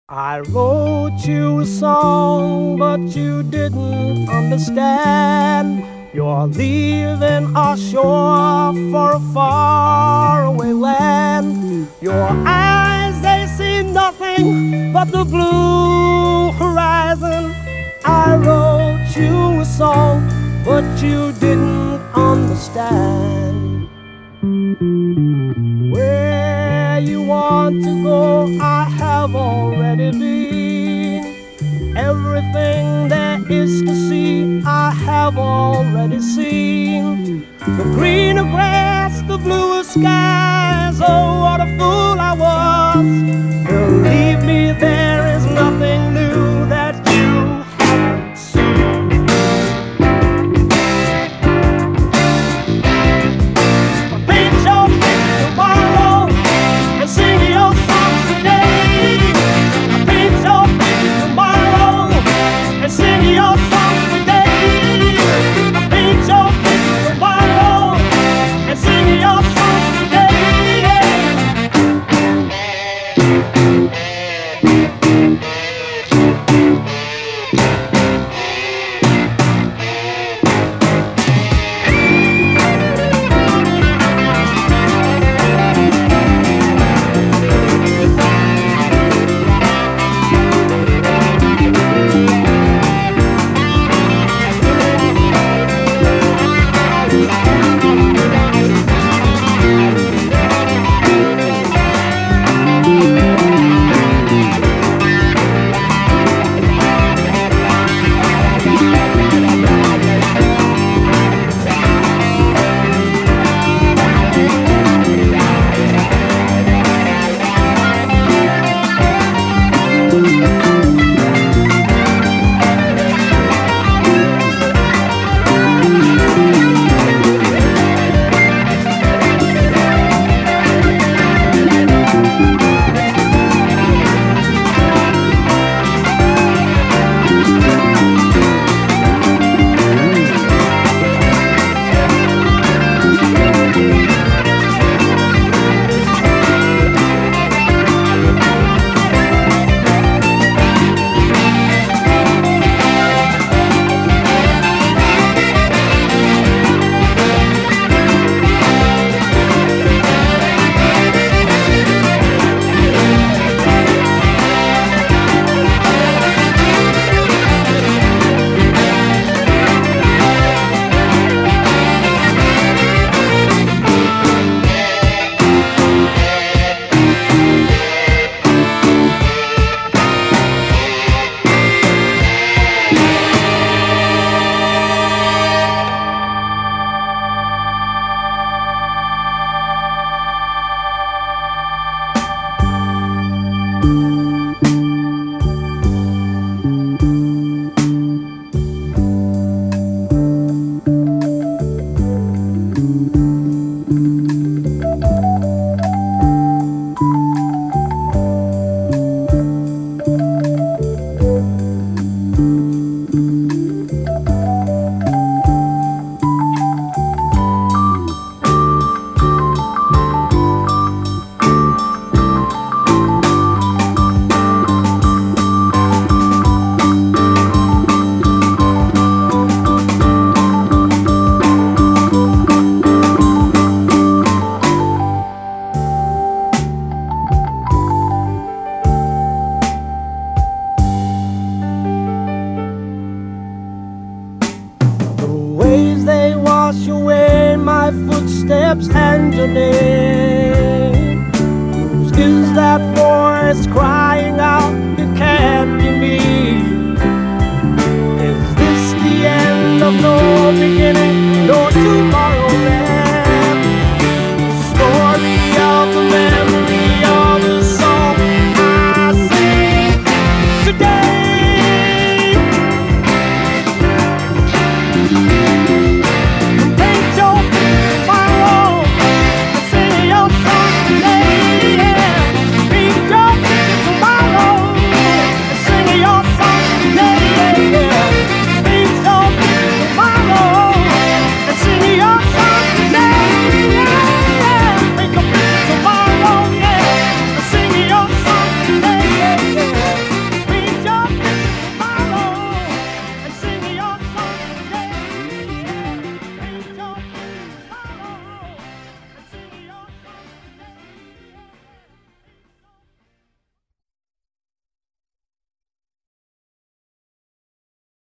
I wrote you a song, but you didn't understand. You're leaving our shore for a faraway land. Your eyes, they see nothing but the blue horizon. I wrote you a song, but you didn't understand. Where you want to go, I have already been. Everything there is to see, I have already seen. The greener grass, the bluer skies, oh, what a fool I was. Believe me, there is nothing new that you haven't seen. Paint your picture tomorrow and sing your songs today. Paint your picture tomorrow and sing your songs today. Paint your picture tomorrow and sing your songs today. And your name, whose is that voice crying?